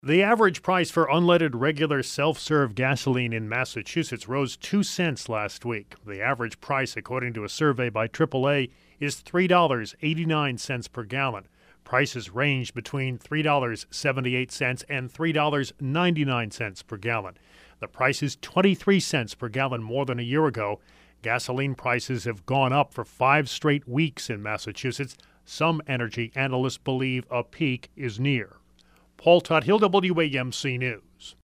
The average price for unleaded regular self-serve gasoline in Massachusetts rose 2 cents last week. The average price, according to a survey by AAA, is $3.89 per gallon. Prices range between $3.78 and $3.99 per gallon. The price is 23 cents per gallon more than a year ago. Gasoline prices have gone up for 5 straight weeks in Massachusetts. Some energy analysts believe a peak is near. Paul Tuthill, WAMC News.